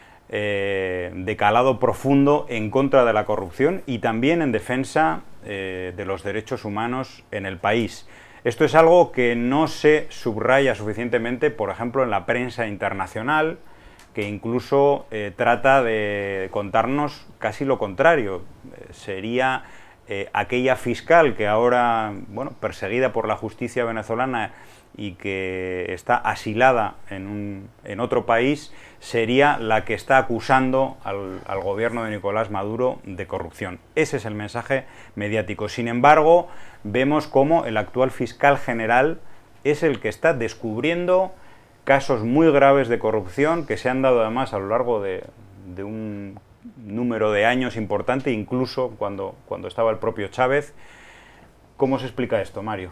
de calado profundo en contra de la corrupción y también en defensa de los derechos humanos en el país. Esto es algo que no se subraya suficientemente, por ejemplo, en la prensa internacional, que incluso trata de contarnos casi lo contrario. Sería aquella fiscal que ahora, bueno, perseguida por la justicia venezolana y que está asilada en otro país, sería la que está acusando al gobierno de Nicolás Maduro de corrupción. Ese es el mensaje mediático. Sin embargo, vemos cómo el actual fiscal general es el que está descubriendo casos muy graves de corrupción que se han dado además a lo largo de un número de años importante, incluso cuando estaba el propio Chávez. ¿Cómo se explica esto, Mario?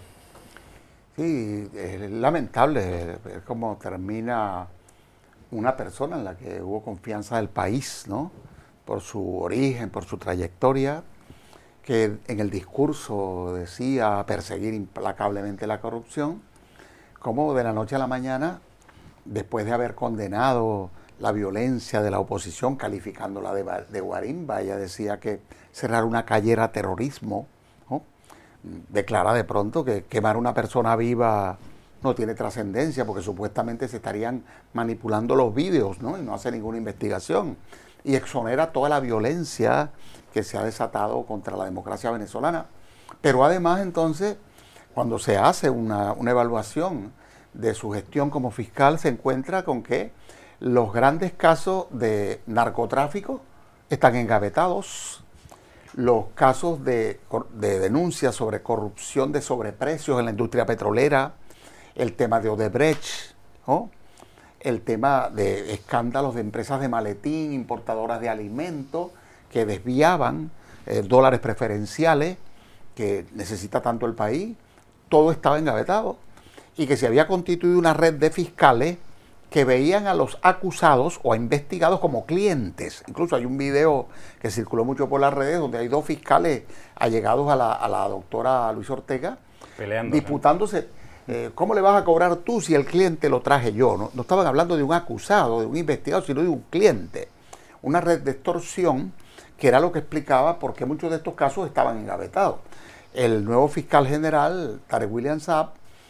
Sí, es lamentable ver cómo termina una persona en la que hubo confianza del país, ¿no? Por su origen, por su trayectoria, que en el discurso decía perseguir implacablemente la corrupción, como de la noche a la mañana, después de haber condenado la violencia de la oposición, calificándola de guarimba, ella decía que cerrar una calle era terrorismo, ¿no? Declara de pronto que quemar a una persona viva no tiene trascendencia porque supuestamente se estarían manipulando los vídeos, ¿no? Y no hace ninguna investigación. Y exonera toda la violencia que se ha desatado contra la democracia venezolana. Pero además, entonces, cuando se hace una evaluación de su gestión como fiscal, se encuentra con que los grandes casos de narcotráfico están engavetados, los casos de denuncias sobre corrupción de sobreprecios en la industria petrolera, el tema de Odebrecht, ¿no? El tema de escándalos de empresas de maletín, importadoras de alimentos, que desviaban dólares preferenciales que necesita tanto el país, todo estaba engavetado. Y que se había constituido una red de fiscales que veían a los acusados o a investigados como clientes. Incluso hay un video que circuló mucho por las redes donde hay dos fiscales allegados a la doctora Luisa Ortega disputándose. ¿Cómo le vas a cobrar tú si el cliente lo traje yo? No estaban hablando de un acusado, de un investigado, sino de un cliente. Una red de extorsión que era lo que explicaba por qué muchos de estos casos estaban engavetados. El nuevo fiscal general, Tarek William Saab,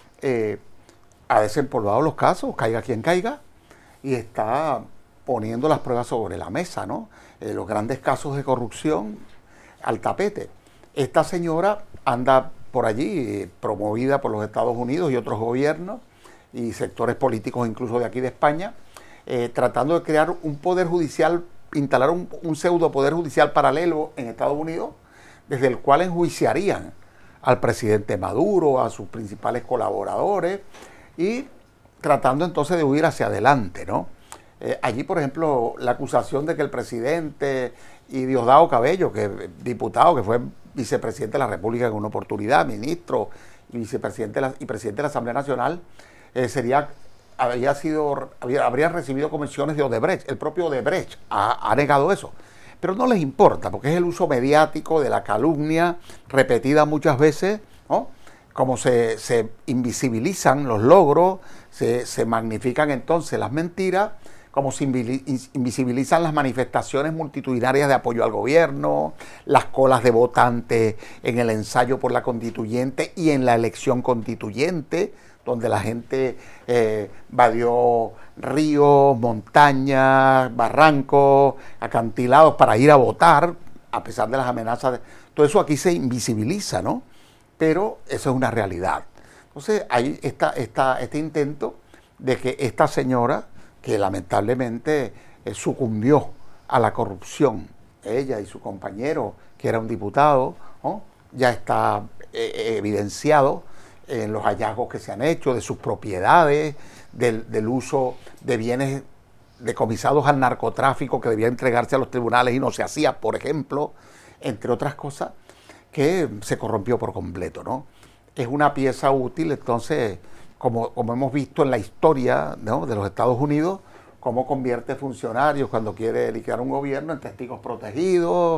ha desempolvado los casos, caiga quien caiga, y está poniendo las pruebas sobre la mesa, ¿no? Los grandes casos de corrupción al tapete. Esta señora anda por allí, promovida por los Estados Unidos y otros gobiernos y sectores políticos incluso de aquí de España, tratando de crear un poder judicial, instalar un pseudo poder judicial paralelo en Estados Unidos, desde el cual enjuiciarían al presidente Maduro, a sus principales colaboradores, y tratando entonces de huir hacia adelante, ¿no? Allí, por ejemplo, la acusación de que el presidente y Diosdado Cabello, que diputado, que fue vicepresidente de la República en una oportunidad, ministro y vicepresidente y presidente de la Asamblea Nacional, habría recibido comisiones de Odebrecht. El propio Odebrecht ha negado eso. Pero no les importa, porque es el uso mediático de la calumnia repetida muchas veces, ¿no? Como se invisibilizan los logros, se magnifican entonces las mentiras, como se invisibilizan las manifestaciones multitudinarias de apoyo al gobierno, las colas de votantes en el ensayo por la constituyente y en la elección constituyente, donde la gente vadió ríos, montañas, barrancos, acantilados para ir a votar, a pesar de las amenazas. Todo eso aquí se invisibiliza, ¿no? Pero eso es una realidad. Entonces, ahí está este intento de que esta señora, que lamentablemente sucumbió a la corrupción, ella y su compañero, que era un diputado, ¿no?, ya está evidenciado en los hallazgos que se han hecho de sus propiedades, del uso de bienes decomisados al narcotráfico que debía entregarse a los tribunales y no se hacía, por ejemplo, entre otras cosas, que se corrompió por completo, ¿no? Es una pieza útil, entonces, como hemos visto en la historia, ¿no?, de los Estados Unidos, cómo convierte funcionarios cuando quiere liquidar un gobierno en testigos protegidos,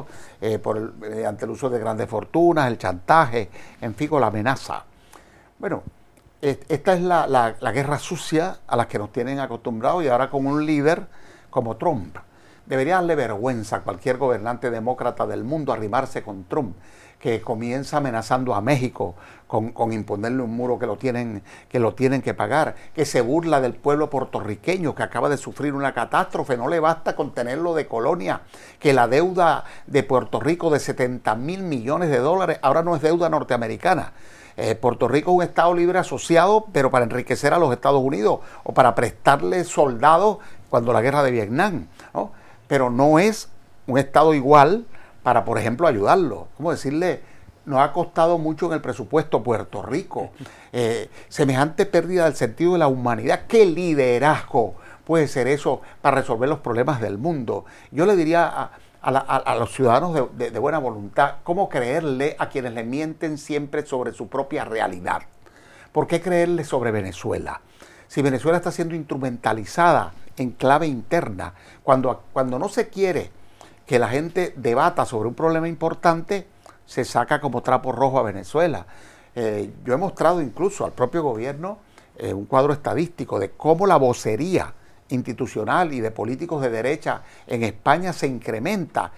ante el uso de grandes fortunas, el chantaje, en fin, con la amenaza. Bueno, esta es la guerra sucia a la que nos tienen acostumbrados, y ahora con un líder como Trump. Debería darle vergüenza a cualquier gobernante demócrata del mundo arrimarse con Trump, que comienza amenazando a México con imponerle un muro que lo tienen que pagar, que se burla del pueblo puertorriqueño que acaba de sufrir una catástrofe, no le basta con tenerlo de colonia, que la deuda de Puerto Rico de 70.000 millones de dólares ahora no es deuda norteamericana. Puerto Rico es un Estado libre asociado, pero para enriquecer a los Estados Unidos o para prestarle soldados cuando la guerra de Vietnam, ¿no? Pero no es un Estado igual para, por ejemplo, ayudarlo. ¿Cómo decirle? Nos ha costado mucho en el presupuesto Puerto Rico. Semejante pérdida del sentido de la humanidad. ¿Qué liderazgo puede ser eso para resolver los problemas del mundo? Yo le diría a los ciudadanos de buena voluntad, ¿cómo creerle a quienes le mienten siempre sobre su propia realidad? ¿Por qué creerle sobre Venezuela? Si Venezuela está siendo instrumentalizada en clave interna, cuando no se quiere que la gente debata sobre un problema importante, se saca como trapo rojo a Venezuela. Yo he mostrado incluso al propio gobierno un cuadro estadístico de cómo la vocería institucional y de políticos de derecha en España se incrementa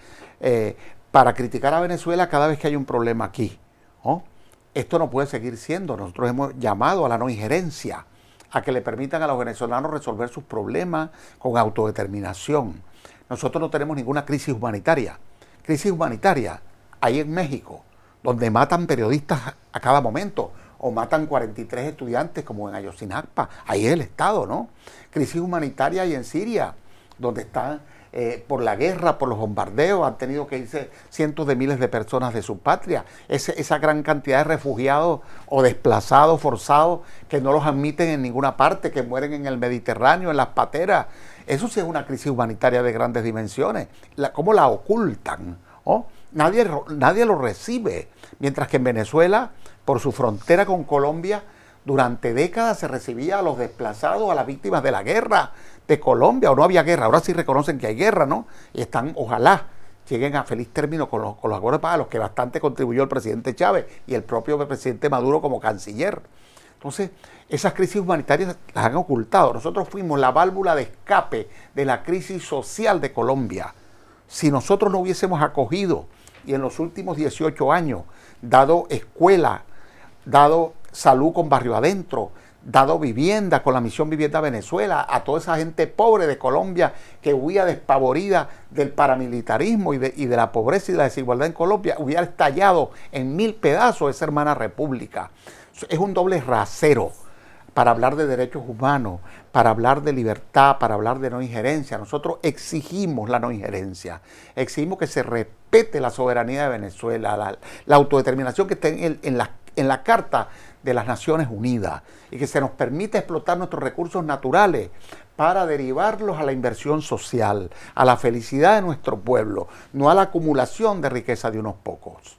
para criticar a Venezuela cada vez que hay un problema aquí, ¿no? Esto no puede seguir siendo. Nosotros hemos llamado a la no injerencia, a que le permitan a los venezolanos resolver sus problemas con autodeterminación. Nosotros no tenemos ninguna crisis humanitaria. Crisis humanitaria hay en México, donde matan periodistas a cada momento, o matan 43 estudiantes como en Ayotzinapa. Ahí es el Estado, ¿no? Crisis humanitaria hay en Siria, donde están por la guerra, por los bombardeos, han tenido que irse cientos de miles de personas de su patria. Esa gran cantidad de refugiados o desplazados forzados que no los admiten en ninguna parte, que mueren en el Mediterráneo, en las pateras. Eso sí es una crisis humanitaria de grandes dimensiones. ¿Cómo la ocultan? ¿Oh? Nadie lo recibe. Mientras que en Venezuela, por su frontera con Colombia, durante décadas se recibía a los desplazados, a las víctimas de la guerra de Colombia, o no había guerra. Ahora sí reconocen que hay guerra, ¿no? Y ojalá lleguen a feliz término con los acuerdos de paz, a los que bastante contribuyó el presidente Chávez y el propio presidente Maduro como canciller. Entonces, esas crisis humanitarias las han ocultado. Nosotros fuimos la válvula de escape de la crisis social de Colombia. Si nosotros no hubiésemos acogido y en los últimos 18 años dado escuela, dado salud con Barrio Adentro, dado vivienda con la Misión Vivienda Venezuela, a toda esa gente pobre de Colombia que huía despavorida del paramilitarismo y de la pobreza y de la desigualdad en Colombia, hubiera estallado en 1000 pedazos esa hermana república. Es un doble rasero para hablar de derechos humanos, para hablar de libertad, para hablar de no injerencia. Nosotros exigimos la no injerencia, exigimos que se respete la soberanía de Venezuela, la autodeterminación que está en la Carta de las Naciones Unidas, y que se nos permita explotar nuestros recursos naturales para derivarlos a la inversión social, a la felicidad de nuestro pueblo, no a la acumulación de riqueza de unos pocos.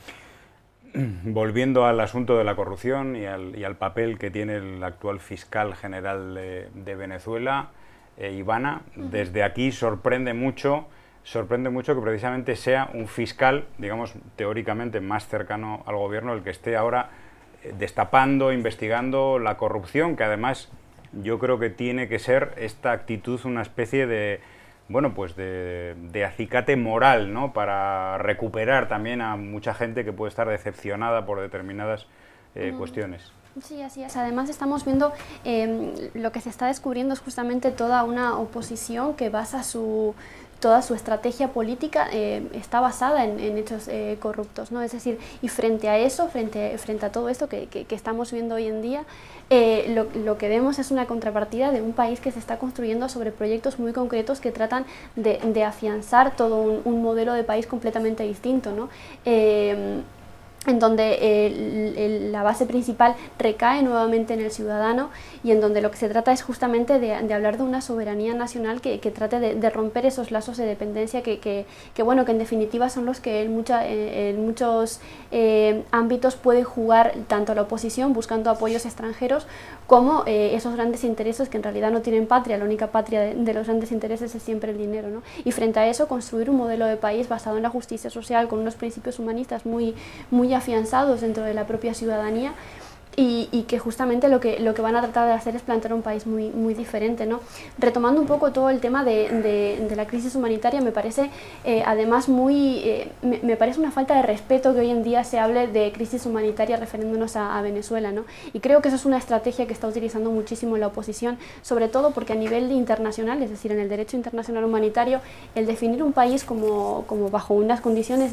Volviendo al asunto de la corrupción y al papel que tiene el actual fiscal general de Venezuela, Ivana, desde aquí sorprende mucho que precisamente sea un fiscal, digamos, teóricamente más cercano al gobierno, el que esté ahora destapando, investigando la corrupción, que además yo creo que tiene que ser esta actitud una especie de, bueno, pues de acicate moral, ¿no?, para recuperar también a mucha gente que puede estar decepcionada por determinadas cuestiones. Sí, así es. Además estamos viendo lo que se está descubriendo es justamente toda una oposición que basa su toda su estrategia política está basada en hechos corruptos, ¿no? Es decir, y frente a eso, frente a todo esto que estamos viendo hoy en día, lo que vemos es una contrapartida de un país que se está construyendo sobre proyectos muy concretos que tratan de afianzar todo un modelo de país completamente distinto, ¿no? En donde la base principal recae nuevamente en el ciudadano y en donde lo que se trata es justamente de hablar de una soberanía nacional que trate de romper esos lazos de dependencia que en definitiva son los que en muchos ámbitos puede jugar tanto la oposición buscando apoyos extranjeros como esos grandes intereses que en realidad no tienen patria. La única patria de los grandes intereses es siempre el dinero, ¿no? Y frente a eso construir un modelo de país basado en la justicia social con unos principios humanistas muy afianzados dentro de la propia ciudadanía y que justamente lo que van a tratar de hacer es plantear un país muy diferente, ¿no? Retomando un poco todo el tema de la crisis humanitaria, me parece además me parece una falta de respeto que hoy en día se hable de crisis humanitaria refiriéndonos a Venezuela, ¿no? Y creo que eso es una estrategia que está utilizando muchísimo la oposición, sobre todo porque a nivel internacional, es decir, en el derecho internacional humanitario, el definir un país como bajo unas condiciones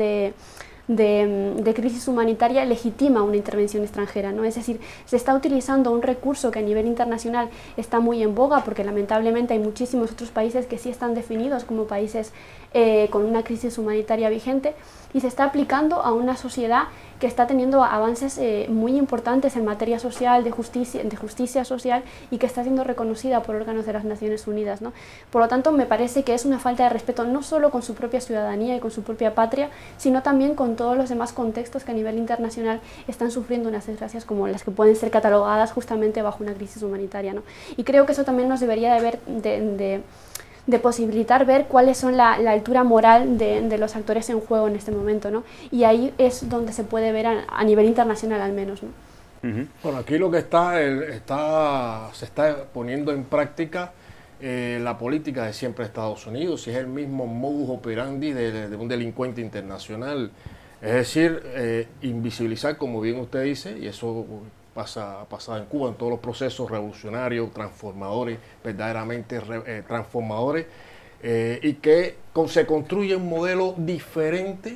de crisis humanitaria legitima una intervención extranjera, ¿no? Es decir, se está utilizando un recurso que a nivel internacional está muy en boga porque lamentablemente hay muchísimos otros países que sí están definidos como países con una crisis humanitaria vigente y se está aplicando a una sociedad que está teniendo avances muy importantes en materia social, de justicia social y que está siendo reconocida por órganos de las Naciones Unidas, ¿no? Por lo tanto, me parece que es una falta de respeto no solo con su propia ciudadanía y con su propia patria, sino también con todos los demás contextos que a nivel internacional están sufriendo unas desgracias como las que pueden ser catalogadas justamente bajo una crisis humanitaria, ¿no? Y creo que eso también nos debería de posibilitar ver cuáles son la altura moral de los actores en juego en este momento, ¿no? Y ahí es donde se puede ver a nivel internacional al menos, ¿no? Bueno, aquí lo que se está poniendo en práctica la política de siempre de Estados Unidos, y es el mismo modus operandi de un delincuente internacional, es decir, invisibilizar, como bien usted dice, y eso ha pasado en Cuba en todos los procesos revolucionarios, transformadores, verdaderamente transformadores, y que se construye un modelo diferente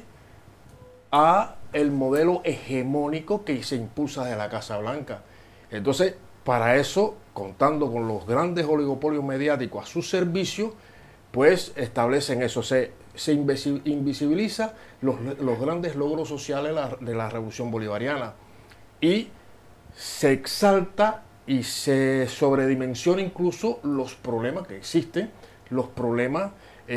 a el modelo hegemónico que se impulsa desde la Casa Blanca. Entonces, para eso, contando con los grandes oligopolios mediáticos a su servicio, pues establecen eso, se invisibiliza los grandes logros sociales de la Revolución Bolivariana y se exalta y se sobredimensiona incluso los problemas que existen, los problemas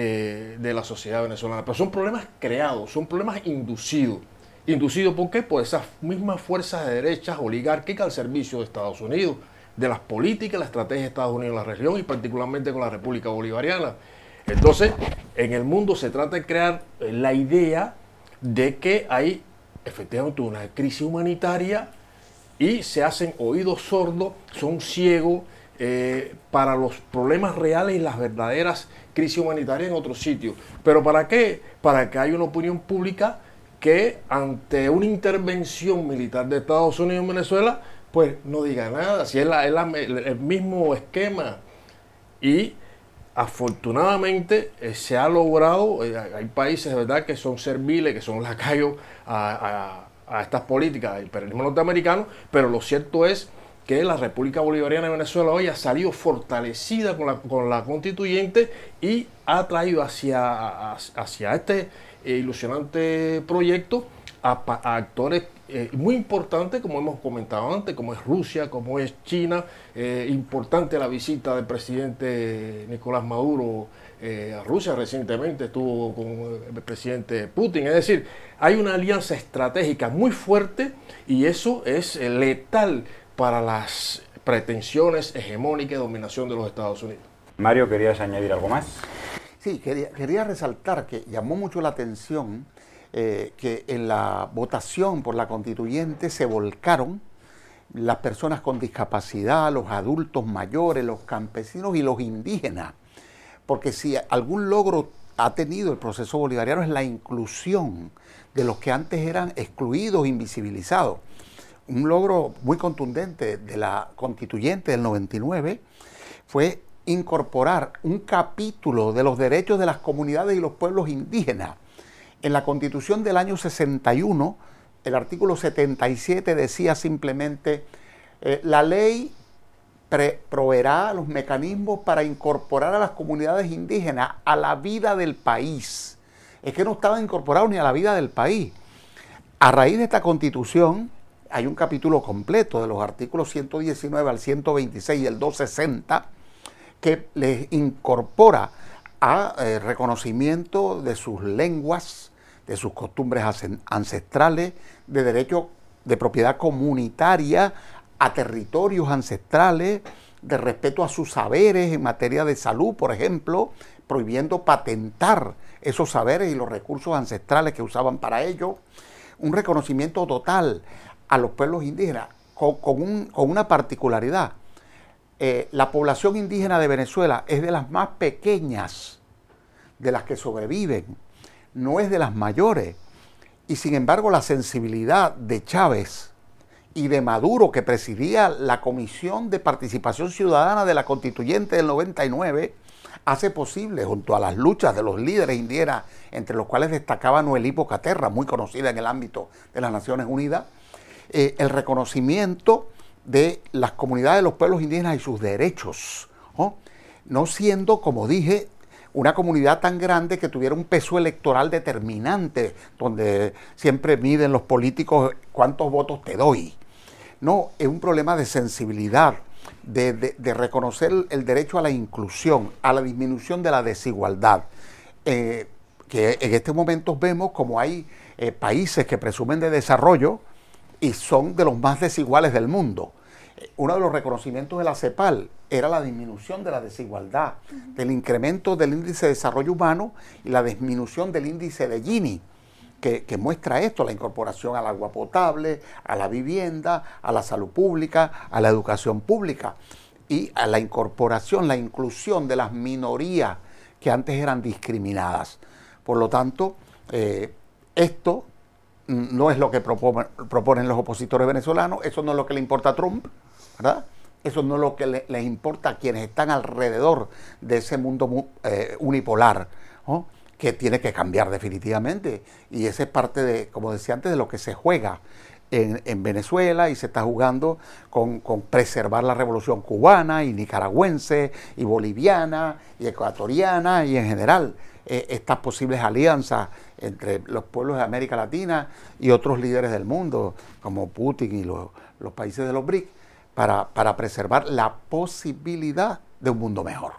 de la sociedad venezolana. Pero son problemas creados, son problemas inducidos. ¿Inducidos por qué? Por esas mismas fuerzas de derechas oligárquicas al servicio de Estados Unidos, de las políticas, la estrategia de Estados Unidos en la región y particularmente con la República Bolivariana. Entonces, en el mundo se trata de crear la idea de que hay efectivamente una crisis humanitaria y se hacen oídos sordos, son ciegos para los problemas reales y las verdaderas crisis humanitarias en otros sitios. ¿Pero para qué? Para que haya una opinión pública que ante una intervención militar de Estados Unidos en Venezuela, pues no diga nada, si es el mismo esquema. Y afortunadamente se ha logrado, hay países de verdad que son serviles, que son lacayos a estas políticas del imperialismo norteamericano, pero lo cierto es que la República Bolivariana de Venezuela hoy ha salido fortalecida con la constituyente y ha traído hacia este ilusionante proyecto a actores muy importantes, como hemos comentado antes, como es Rusia, como es China. Importante la visita del presidente Nicolás Maduro a Rusia recientemente, estuvo con el presidente Putin. Es decir, hay una alianza estratégica muy fuerte y eso es letal para las pretensiones hegemónicas de dominación de los Estados Unidos. Mario, ¿querías añadir algo más? Sí, quería resaltar que llamó mucho la atención que en la votación por la constituyente se volcaron las personas con discapacidad, los adultos mayores, los campesinos y los indígenas. Porque si algún logro ha tenido el proceso bolivariano es la inclusión de los que antes eran excluidos, invisibilizados. Un logro muy contundente de la constituyente del 99 fue incorporar un capítulo de los derechos de las comunidades y los pueblos indígenas. En la Constitución del año 61, el artículo 77 decía simplemente, la ley proveerá los mecanismos para incorporar a las comunidades indígenas a la vida del país. Es que no estaban incorporados ni a la vida del país. A raíz de esta Constitución, hay un capítulo completo de los artículos 119 al 126 y el 260 que les incorpora a reconocimiento de sus lenguas, de sus costumbres ancestrales, de derecho de propiedad comunitaria, a territorios ancestrales, de respeto a sus saberes en materia de salud, por ejemplo, prohibiendo patentar esos saberes y los recursos ancestrales que usaban para ello, un reconocimiento total a los pueblos indígenas, con una particularidad. La población indígena de Venezuela es de las más pequeñas de las que sobreviven, no es de las mayores, y sin embargo la sensibilidad de Chávez y de Maduro, que presidía la Comisión de Participación Ciudadana de la Constituyente del 99, hace posible, junto a las luchas de los líderes indígenas, entre los cuales destacaba Noelí Pocaterra, muy conocida en el ámbito de las Naciones Unidas, el reconocimiento de las comunidades de los pueblos indígenas y sus derechos, no siendo, como dije, una comunidad tan grande que tuviera un peso electoral determinante, donde siempre miden los políticos cuántos votos te doy. No, es un problema de sensibilidad, de reconocer el derecho a la inclusión, a la disminución de la desigualdad, que en estos momentos vemos como hay países que presumen de desarrollo y son de los más desiguales del mundo. Uno de los reconocimientos de la CEPAL era la disminución de la desigualdad, del incremento del índice de desarrollo humano y la disminución del índice de Gini, que muestra esto, la incorporación al agua potable, a la vivienda, a la salud pública, a la educación pública y a la incorporación, la inclusión de las minorías que antes eran discriminadas. Por lo tanto, esto no es lo que proponen los opositores venezolanos, eso no es lo que le importa a Trump, ¿verdad? Eso no es lo que les importa a quienes están alrededor de ese mundo unipolar, ¿no?, que tiene que cambiar definitivamente. Y esa es parte de, como decía antes, de lo que se juega en Venezuela y se está jugando con preservar la revolución cubana y nicaragüense y boliviana y ecuatoriana y en general estas posibles alianzas entre los pueblos de América Latina y otros líderes del mundo como Putin y los países de los BRIC para preservar la posibilidad de un mundo mejor.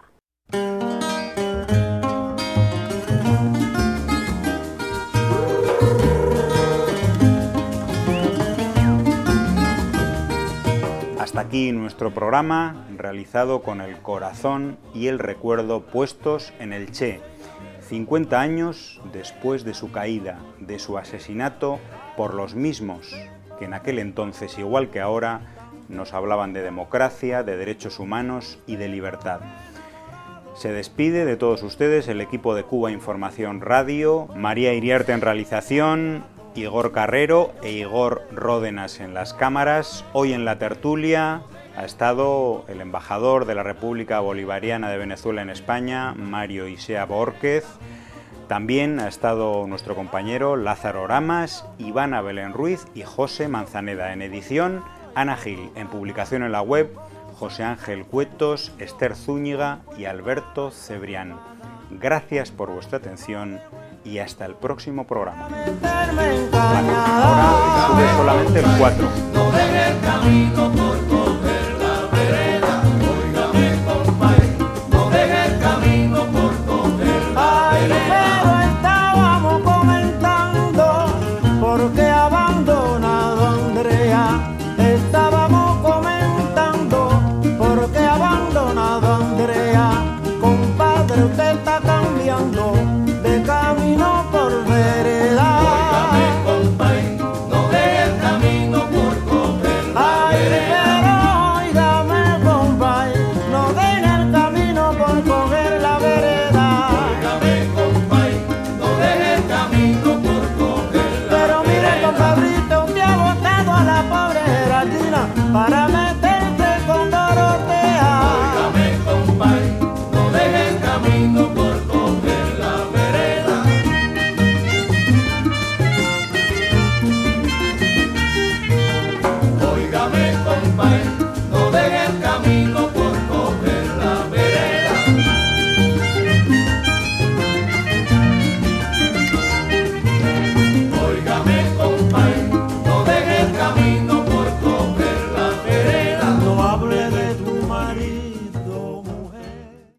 Hasta aquí nuestro programa, realizado con el corazón y el recuerdo puestos en el Che, 50 años después de su caída, de su asesinato por los mismos que en aquel entonces, igual que ahora, nos hablaban de democracia, de derechos humanos y de libertad. Se despide de todos ustedes el equipo de Cuba Información Radio, María Iriarte en realización, Igor Carrero e Igor Ródenas en las cámaras. Hoy en la tertulia ha estado el embajador de la República Bolivariana de Venezuela en España, Mario Isea Bórquez. También ha estado nuestro compañero Lázaro Ramas, Ivana Belén Ruiz y José Manzaneda. En edición, Ana Gil. En publicación en la web, José Ángel Cuetos, Esther Zúñiga y Alberto Cebrián. Gracias por vuestra atención y hasta el próximo programa. Ahora sube solamente el 4.